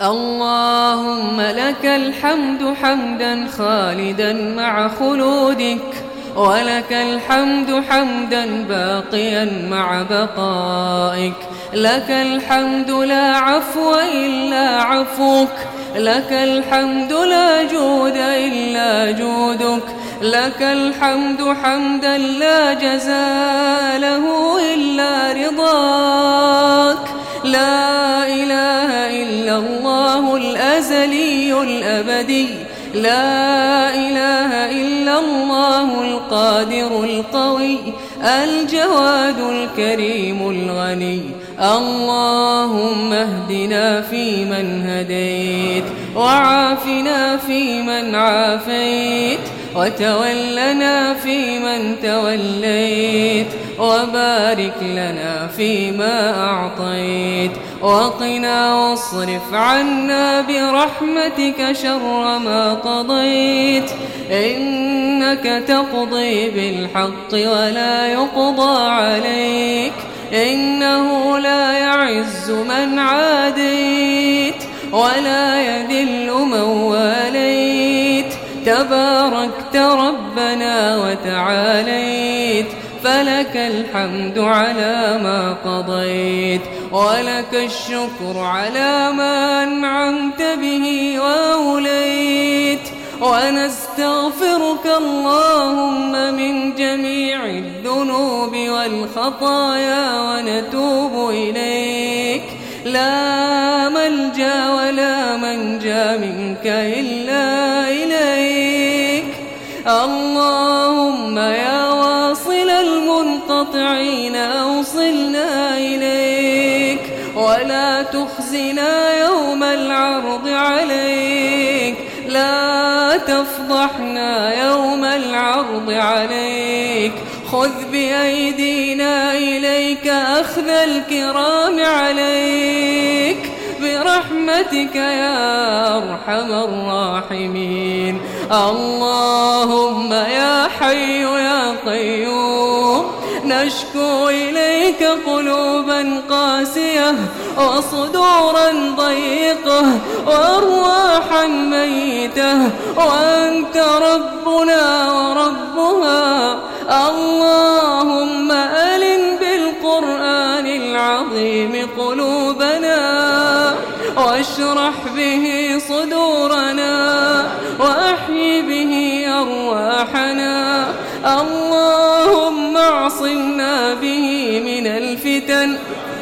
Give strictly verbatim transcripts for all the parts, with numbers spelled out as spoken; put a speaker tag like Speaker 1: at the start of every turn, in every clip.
Speaker 1: اللهم لك الحمد حمدا خالدا مع خلودك، ولك الحمد حمدا باقيا مع بقائك. لك الحمد لا عفو إلا عفوك، لك الحمد لا جود إلا جودك، لك الحمد حمدا لا جزاء له إلا رضاك. لا إله إلا الله الأزلي الأبدي، لا إله إلا الله القادر القوي الجواد الكريم الغني. اللهم اهدنا فيمن هديت، وعافنا فيمن عافيت، وتولنا فيمن توليت، وبارك لنا فيما أعطيت، وقنا واصرف عنا برحمتك شر ما قضيت. إنك تقضي بالحق ولا يقضى عليك، إنه لا يعز من عاديت ولا يذل من واليت. تباركت ربنا وتعاليت، فلك الحمد على ما قضيت، ولك الشكر على ما أنعمت به وأوليت. ونستغفرك اللهم من جميع الذنوب والخطايا ونتوب إليك. لا ملجأ ولا منجا منك إلا إليك. اللهم يا واصل المنقطعين أوصلنا إليك، ولا تخزنا يوم العرض عليك، لا تفضحنا يوم العرض عليك. خذ بأيدينا إليك أخذ الكرام عليك، برحمتك يا أرحم الراحمين. اللهم يا حي يا قيوم، نشكو إليك قلوبا قاسية، وصدورا ضيقة، وأرواحا ميتة، وأنت ربنا وربها. اللهم ألن بالقرآن العظيم قلوبنا، واشرح به صدورنا، وأحيي به أرواحنا. اللهم اعصمنا به من الفتن،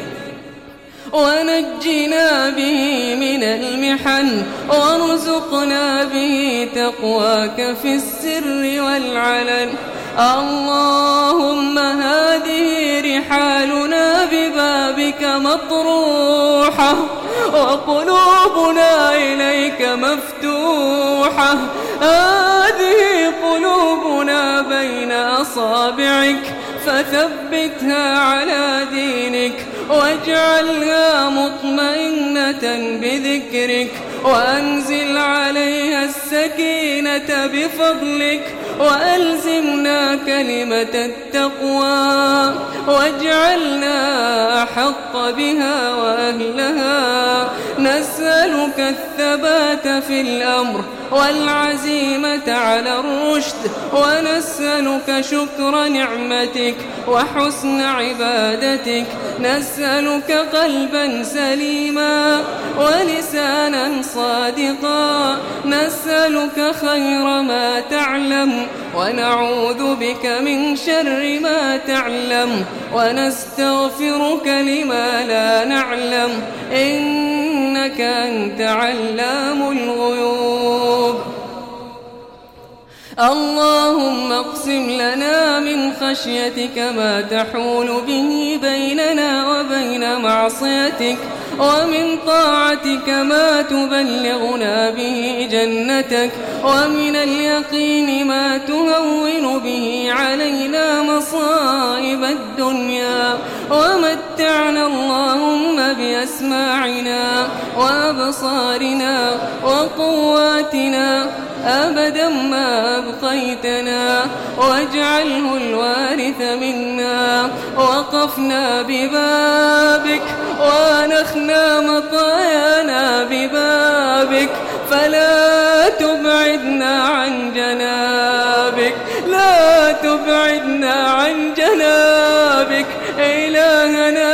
Speaker 1: ونجنا به من المحن، وارزقنا به تقواك في السر والعلن. اللهم هذه رحالنا ببابك مطروحة، وقلوبنا إليك مفتوحة. هذه قلوبنا بين أصابعك، فثبتها على دينك، واجعلها مطمئنة بذكرك، وأنزل عليها السكينة بفضلك، وألزمنا كلمة التقوى، واجعلنا أحق بها وأهلها. نسألك الثبات في الأمر والعزيمة على الرشد، ونسألك شكر نعمتك وحسن عبادتك. نسألك قلبا سليما ولسانا صادقا. نسألك خير ما تعلم، ونعوذ بك من شر ما تعلم، ونستغفرك لما لا نعلم، إنك أنت علام الغيوب. اللهم اقسم لنا من خشيتك ما تحول به بيننا وبين معصيتك، ومن طاعتك ما تبلغنا به جنتك، ومن اليقين ما تهون به علينا مصائب الدنيا. ومتعنا اللهم بأسماعنا وأبصارنا وقواتنا أبدا ما أبقيتنا، واجعله الوارث منا. وقفنا ببابك، ونخنا مطايانا ببابك، فلا تبعدنا عن جنابك، لا تبعدنا عن جنابك إلهنا.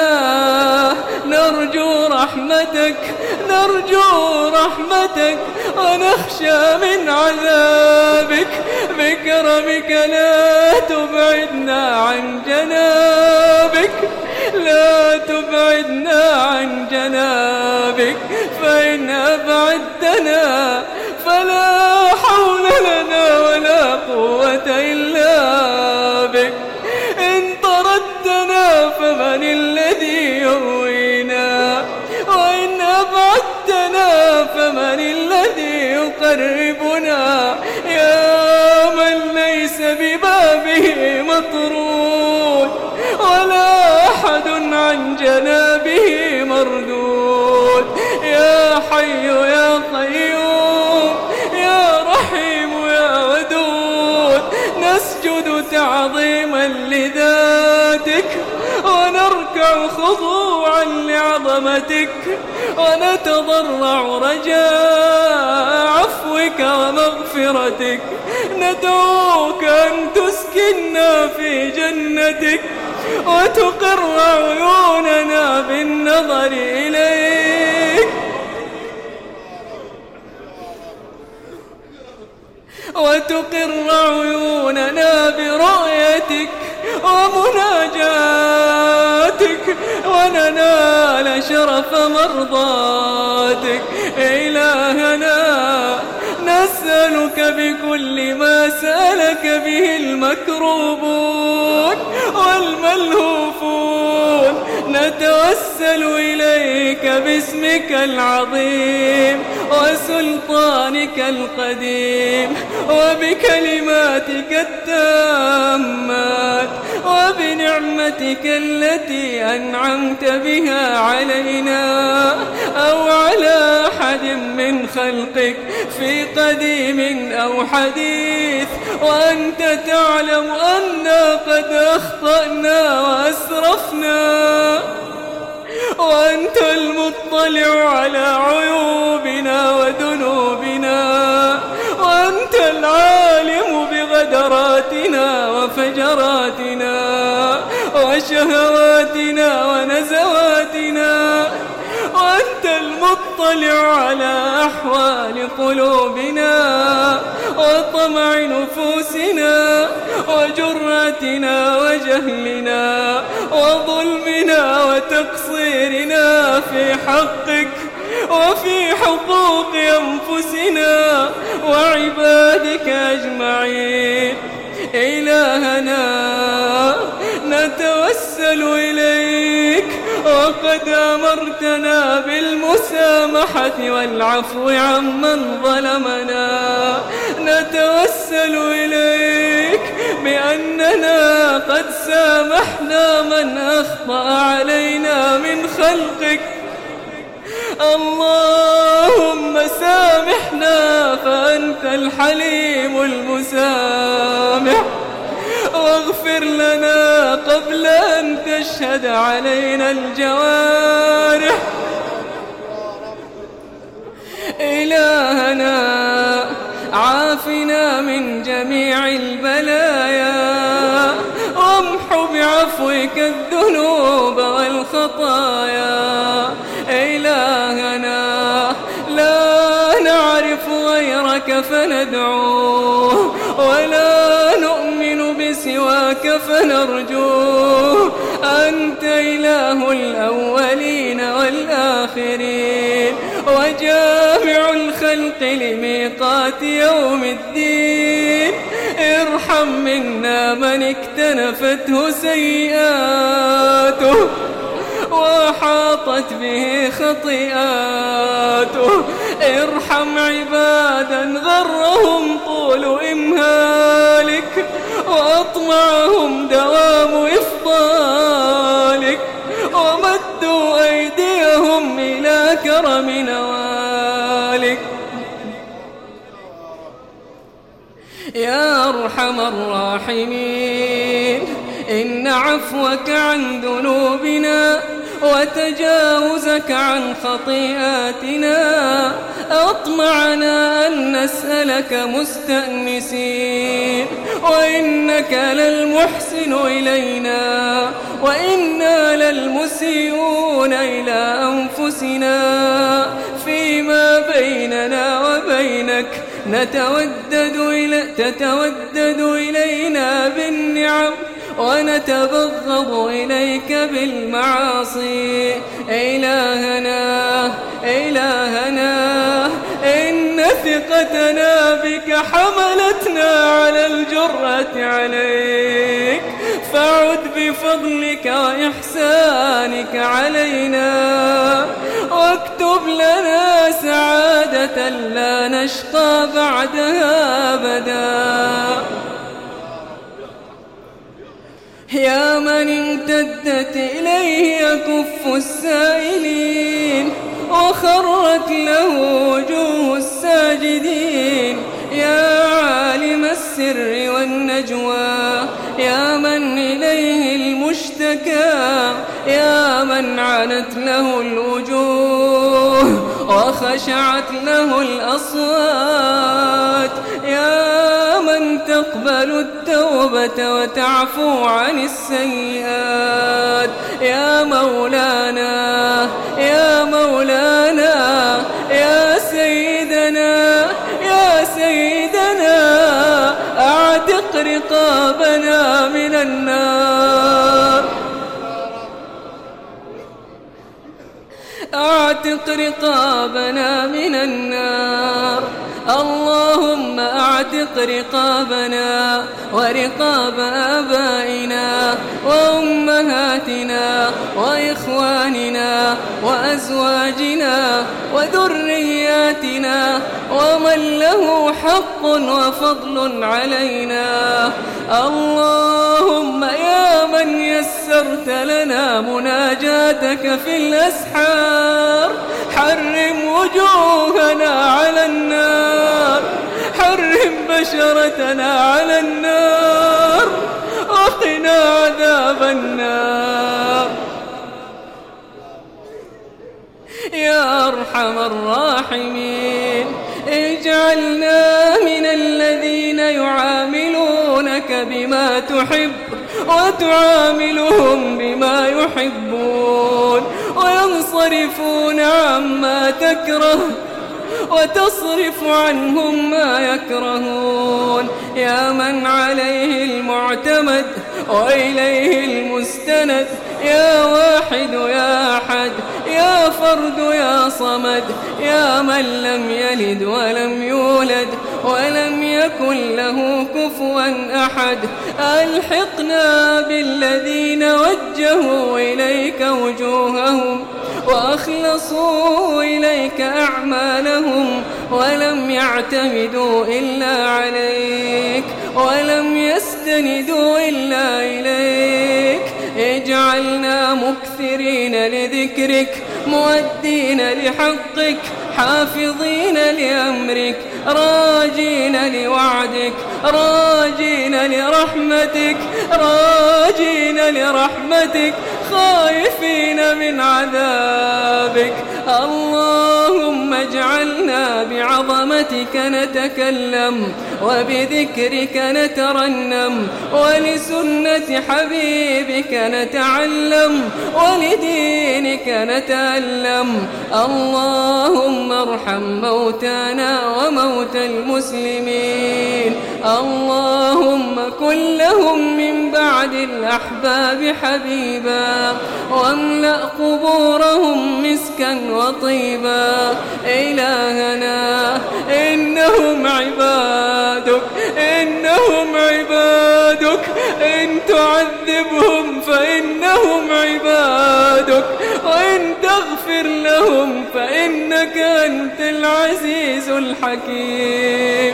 Speaker 1: نرجو رحمتك نرجو رحمتك ونخشى من عذابك، بكرمك لا تبعدنا عن جنابك، لا تبعدنا عن جنابك، فإن أبعدتنا فلا حول لنا ولا قوة إلا بك. إن طردتنا فمن الذي يؤوينا، وإن أبعدتنا فمن الذي يقربنا، يا من ليس ببابه مطرود ولا أحد عن جنابه مردود. يا حي يا قيوم يا رحيم يا ودود، نسجد تعظيما لذاتك ونركع خضوعا لعظمتك، ونتضرع رجاء عفوك ومغفرتك. ندعوك أن تسكننا في جنتك وتقر عيوننا بالنظر إليك، وتقر عيوننا برؤيتك ومناجاتك، وننال شرف مرضاتك. إلهنا نسألك بكل ما سألك به المكروبون والملهوفون، نتوسل إليك باسمك العظيم وسلطانك القديم وبكلماتك التامات وبنعمتك التي أنعمت بها علينا أو على أحد من خلقك في قديم أو حديث، وأنت تعلم أننا قد أخطأنا وأسرفنا، وأنت المطلع على عيوبنا ودنوبنا، وأنت العالم بغدراتنا وفجراتنا وشهواتنا ونزواتنا، وأنت المطلع على أحوال قلوبنا وطمع نفوسنا وجراتنا وجهلنا وظلمنا وتقصيرنا في حقك وفي حقوق أنفسنا وعبادك أجمعين. إلهنا نتوسل إليك وقد أمرتنا بالمسامحة والعفو عمن ظلمنا، نتوسل إليك بأننا قد سامحنا من أخطأ علينا من خلقك. اللهم سامحنا فأنت الحليم المسامح، واغفر لنا قبل أن تشهد علينا الجوارح. إلهنا عافنا من جميع البلايا، وامح بعفوك الذنوب والخطايا. إلهنا لا نعرف غيرك فندعوه، ولا نؤمن بسواك فنرجوه. أنت إله الأولين والآخرين، وجامع الخلق لميقات يوم الدين. ارحم منا من اكتنفته سيئاته وحاطت به خطيئاته. ارحم عبادا غرهم طول إمهالك وأطمعهم دوام إفضالك، ومدوا أيديهم إلى كرم نوالك. يا أرحم الراحمين، إن عفوك عن ذنوبنا وتجاوزك عن خطيئاتنا أطمعنا أن نسألك مستأنسين، وإنك للمحسن إلينا وإنا للمسيئون إلى أنفسنا. فيما بيننا وبينك نتودد إلى تتودد إلينا بالنعم ونتبغض إليك بالمعاصي. إلهنا إلهنا إن ثقتنا بك حملتنا على الجرأة عليك، فعد بفضلك وإحسانك علينا واكتب لنا سعادة لا نشقى بعدها أبدا. يا من امتدت إليه يكف السائلين وخرت له وجوه الساجدين، يا عالم السر والنجوى، يا من إليه المشتكى، يا من عنت له الوجوه وخشعت له الأصوات، يا من تقبل التوبة وتعفو عن السيئات، يا مولانا يا مولانا يا سيدنا يا سيدنا أعتق رقابنا من النار، أعتق رقابنا من النار. اللهم أعتق رقابنا ورقاب آبائنا وأمهاتنا وإخواننا وأزواجنا وذرياتنا ومن له حق وفضل علينا. اللهم يا من يسرت لنا مناجاتك في الأسحار، حرم وجوهنا على النار، حرم بشرتنا على النار وقنا عذاب النار. يا أرحم الراحمين اجعلنا من الذين يعاملونك بما تحب وتعاملهم بما يحبون، وينصرفون عما تكره وتصرف عنهم ما يكرهون. يا من عليه المعتمد وإليه المستند، يا واحد يا أحد، يا فرد يا صمد، يا من لم يلد ولم يولد ولم يكن له كفوا أحد، ألحقنا بالذين وجهوا إليك وجوههم وأخلصوا إليك أعمالهم ولم يعتمدوا إلا عليك ولم يستندوا إلا إليك. اجعلنا مكثرين لذكرك، مؤدين لحقك، حافظين لأمرك، راجين لوعدك، راجين لرحمتك، راجين لرحمتك، خائفين من عذابك. اللهم اجعلنا بعظمتك نتكلم وبذكرك نترنم ولسنة حبيبك نتعلم ولدينك نتألم. اللهم ارحم موتانا وموتى المسلمين، اللهم كن لهم من بعد الأحباب حبيبا، واملأ قبورهم مسكا وطيبا. إلهنا إنهم عبادك، إنهم عبادك، إن تعذبهم فإنهم عبادك، وإن تغفر لهم فإنك أنت العزيز الحكيم.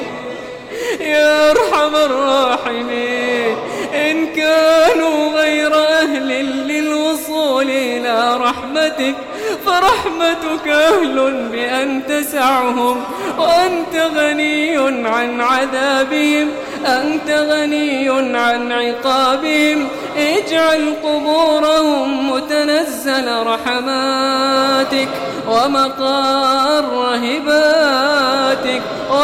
Speaker 1: يا أرحم الراحمين إن كانوا غير أهل للوصول إلى رحمتك فرحمتك أهل بأن تسعهم، وأنت غني عن عذابهم، أنت غني عن عقابهم. اجعل قبورهم متنزل رحماتك ومقار هباتك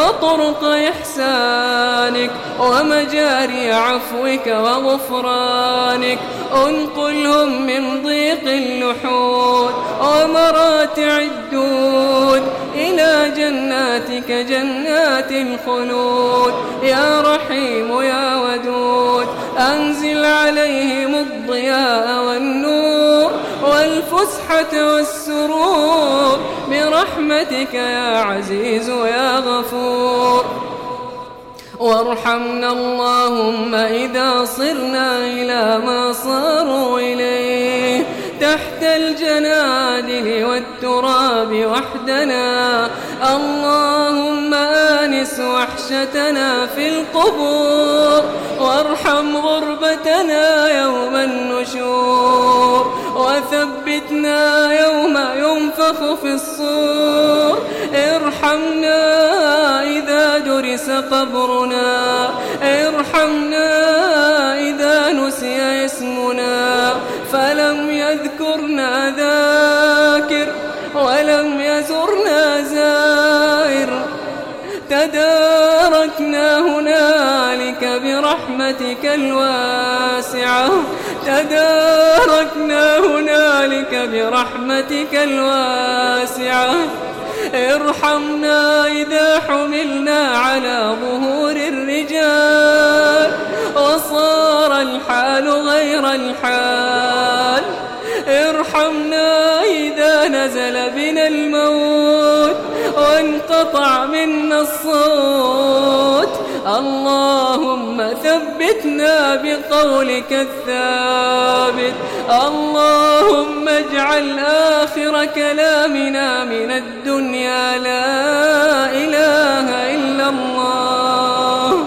Speaker 1: وطرق إحسانك ومجاري عفوك وغفرانك. انقلهم من ضيق اللحود ومراتع الدود إلى جناتك جنات الخلود. يا رحيم يا ودود أنزل عليهم الضياء والنور والفسحة والسرور برحمتك يا عزيز يا غفور. وارحمنا اللهم إذا صرنا إلى ما صاروا إليه تحت الجنادل والتراب وحدنا. اللهم آنس وحشتنا في القبور وارحم غربتنا يوم النشور وثبتنا يوم ينفخ في الصور. ارحمنا إذا درس قبرنا، ارحمنا إذا نسي اسمنا فلم يذكرنا ذاكر ولم يزرنا زائر. تداركنا هنالك برحمتك الواسعة، تداركنا هنالك برحمتك الواسعة. ارحمنا إذا حملنا على ظهور الرجال وصار الحال غير الحال. ارحمنا إذا نزل بنا الموت وانقطع منا الصوت. اللهم ثبتنا بقولك الثابت. اللهم اجعل آخر كلامنا من الدنيا لا إله إلا الله.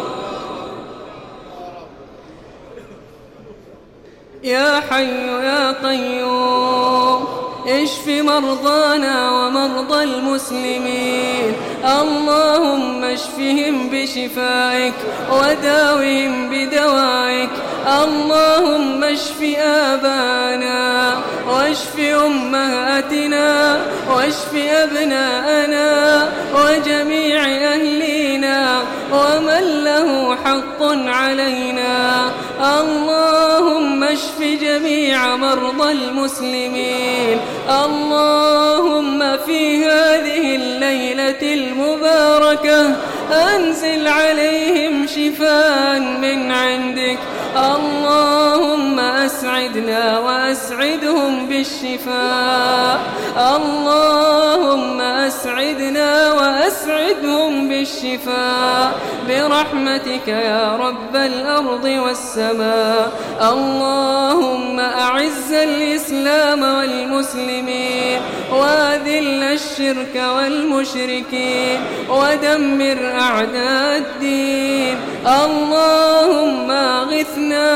Speaker 1: يا حي يا قيوم اشف مرضانا ومرضى المسلمين. اللهم اشفهم بشفائك وداوهم بدوائك. اللهم اشف آبانا واشف أمهاتنا واشف أبناءنا وجميع أهلينا ومن له حق علينا. اللهم اشف جميع مرضى المسلمين. اللهم في هذه الليلة المباركة أنزل عليهم شفاء من عندك. اللهم أسعدنا وأسعدهم بالشفاء. اللهم أسعدنا وأسعدهم بالشفاء برحمتك يا رب الأرض والسماء. اللهم أعز الإسلام والمسلمين وأذل الشرك والمشركين ودمر أعداء الدين. اللهم أغثنا،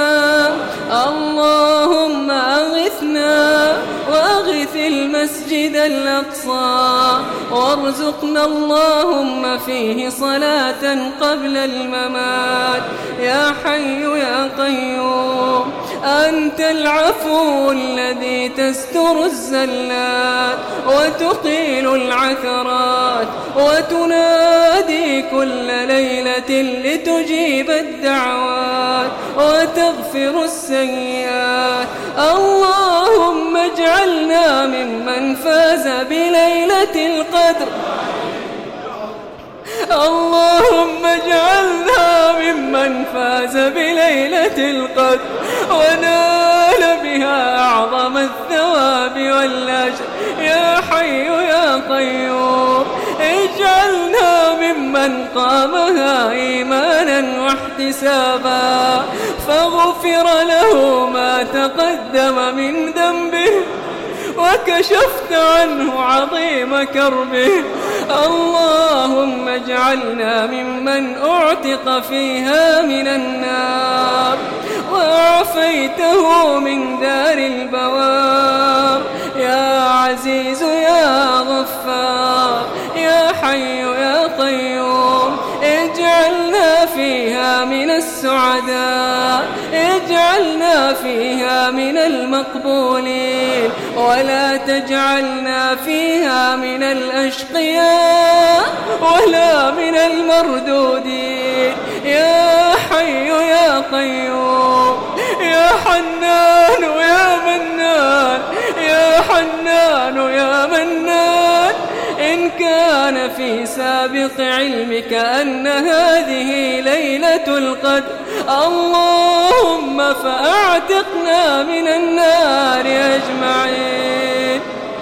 Speaker 1: اللهم أغثنا وأغث المسجد الأقصى وارزقنا اللهم فيه صلاة قبل الممات. يا حي يا قيوم أنت العفو الذي تستر الزلات وتقيل العثرات وتنادي كل ليلة لتجيب الدعوات وتغفر السيئات. اللهم اجعلنا ممن فاز بليلة القدر. اللهم اجعلنا ممن فاز بليلة القدر ونال بها أعظم الثواب والأجر. يا حي يا قيوم اجعلنا ممن قامها إيمانا واحتسابا فغفر له ما تقدم من ذنبه وكشفت عنه عظيم كربه. اللهم اجعلنا ممن أعتق فيها من النار وعافيته من دار البوار. يا عزيز يا غفار يا حي يا قيوم اجعلنا فيها من السعداء، اجعلنا فيها من المقبولين ولا تجعلنا فيها من الأشقياء ولا من المردودين. يا حي يا قيوم يا حنان يا منان يا حنان يا منان، إن كان في سابق علمك أن هذه ليلة القدر اللهم فأعتقنا من النار أجمعين.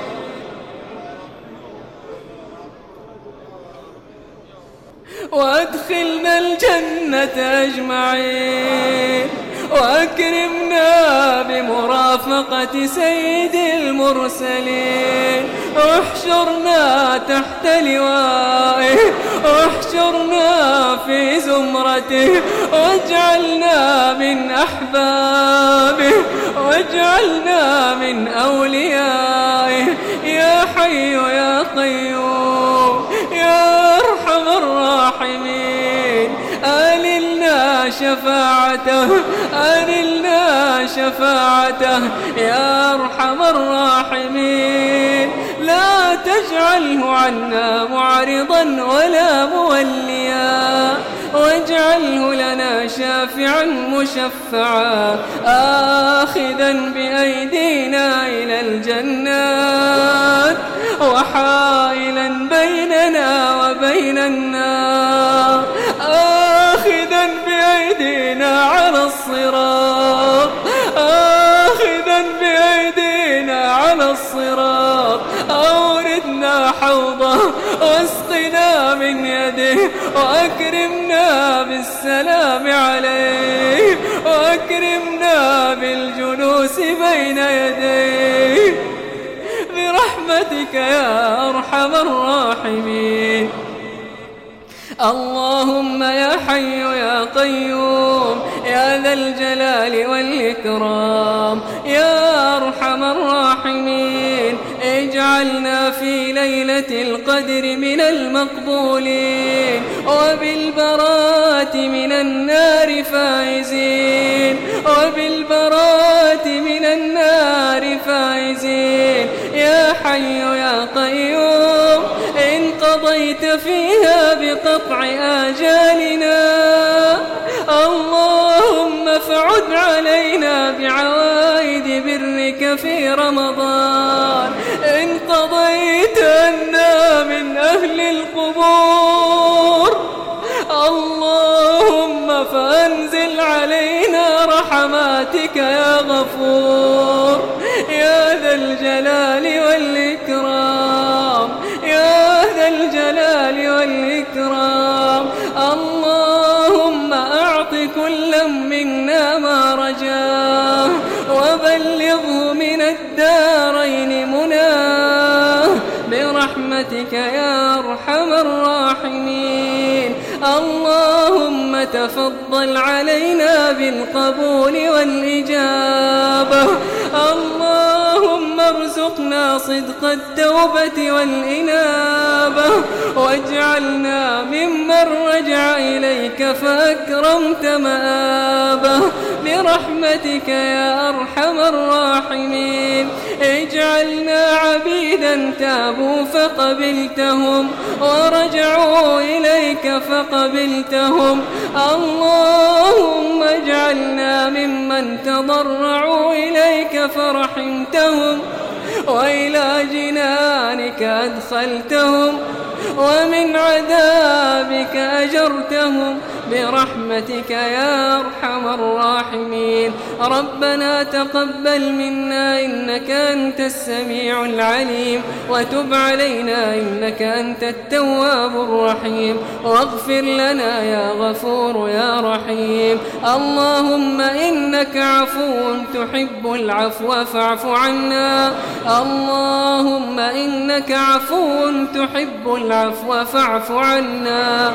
Speaker 1: وأدخلنا الجنة أجمعين، وأكرمنا بمرافقة سيد المرسلين. احشرنا تحت لوائه، احشرنا في زمرته، واجعلنا من أحبابه، واجعلنا من أوليائه. يا حي يا قيوم يا أرحم الراحمين، آللنا شفاعته، آللنا شفاعته يا أرحم الراحمين. لا تجعله عنا معرضا ولا موليا، واجعله لنا شافعا مشفعا، آخذا بأيدينا إلى الجنات، وحائلا بيننا وبين النار، آخذا بأيدينا على الصراط، آخذا بأيدينا على الصراط. أوردنا حوضه واسقنا من يده، وأكرمنا بالسلام عليه، وأكرمنا بالجلوس بين يديه برحمتك يا أرحم الراحمين. اللهم يا حي يا قيوم يا ذا الجلال والإكرام يا أرحم الراحمين، اجعلنا في ليلة القدر من المقبولين، وبالبراءة من النار فائزين، وبالبراءة من النار فائزين. يا حي يا قيوم إن قضيت فيها بقطع آجالنا اللهم فعد علينا بعوائد برك في رمضان. إن قضيت أنا من أهل القبور اللهم فأنزل علينا رحماتك يا غفور يا ذا الجلال والإكرام، يا ذا الجلال والإكرام. اللهم أعط كلا منا ما رجاه، وبلغه من الدارين مناه برحمتك يا أرحم الراحمين. اللهم تفضل علينا بالقبول والإجابة. اللهم ارزقنا صدق التوبة والإنابة، واجعلنا ممن رجع إليك فأكرمت مآبه برحمتك يا أرحم الراحمين. اجعلنا عبيدا تابوا فقبلتهم، ورجعوا إليك فقبلتهم. اللهم اجعلنا ممن تضرعوا إليك فرحمتهم، وإلى جنانك أدخلتهم، ومن عذابك أجرتهم برحمتك يا أرحم الراحمين. ربنا تقبل منا إنك أنت السميع العليم، وتب علينا إنك أنت التواب الرحيم، واغفر لنا يا غفور يا رحيم. اللهم إنك عفو تحب العفو فاعف عنا. اللهم إنك عفو تحب العفو فاعف عنا.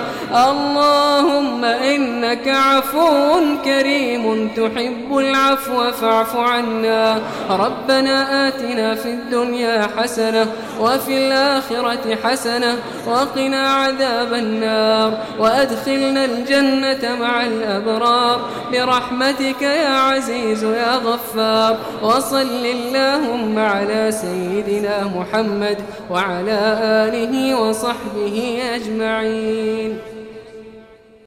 Speaker 1: اللهم إنك عفو كريم تحب العفو فاعف عنا. ربنا آتنا في الدنيا حسنة وفي الآخرة حسنة وقنا عذاب النار، وأدخلنا الجنة مع الأبرار برحمتك يا عزيز يا غفار. وصل اللهم على سيدنا محمد وعلى آله وصحبه أجمعين.